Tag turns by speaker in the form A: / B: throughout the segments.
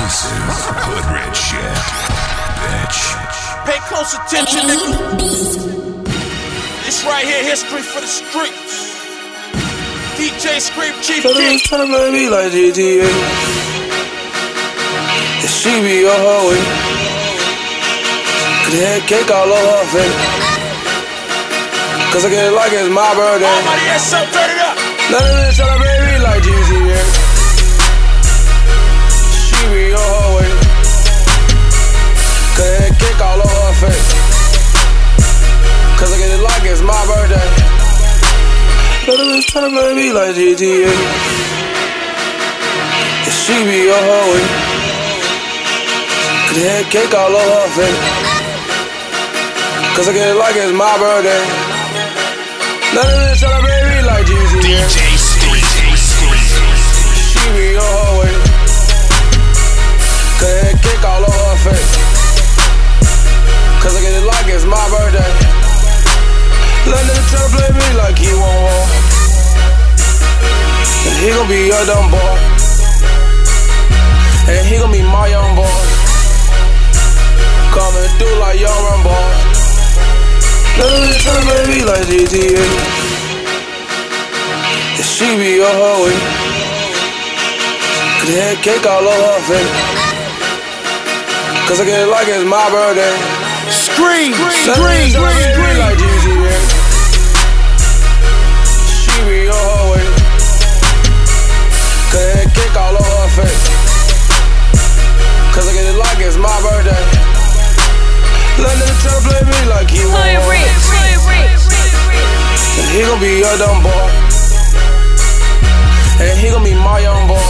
A: This is hood rich shit, bitch.
B: Pay close attention, nigga. This right here, history for the streets. DJ Scream Chief King.
C: Tryna play me like GTA. And she be your hoe way. Could have cake all over her face. Cause I get it like it's my birthday.
B: Almighty ass up, turn it up.
C: None of this tryna play me like GTA. She be your hoe way. Could have cake all over her face. Cause I get it like it's my birthday. None of this tryna play me like GTA. And she be your hoe way. Could have cake all over her face. Cause I get it like it's my birthday. None of this tryna play me like GTA.
A: DJ Scream.
C: She be your hoe way. Could have cake all over her face. Cause I get it like it's my birthday. Little nigga tryna play me like he won't walk. And he gon' be your dumb boy. And he gon' be my young boy. Coming through like young run boy. Little nigga tryna play me like GTA. And she be your hoe way. Could have cake all over her face. Cause I get it like it's my birthday.
B: Scream.
C: Like GTA. She be your hoe way. Could have cake all over her face. Cause I get it like it's my birthday. Little nigga tryna play me like he won't. And he gon' be your dumb boy. And he gon' be my young boy.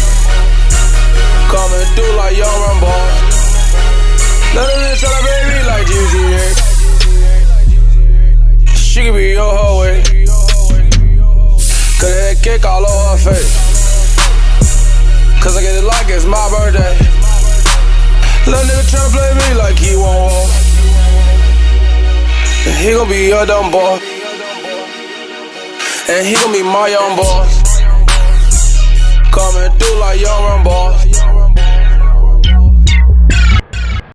C: Coming through like young run boy. None of this tryna play me like GTA. She could be your hoe way. Could have cake all over her face. Cause I get it like it's my birthday. Little nigga tryna play me like he won't walk. And he gon' be your dumb boy. And he gon' be my young boy. Coming through like young run boy.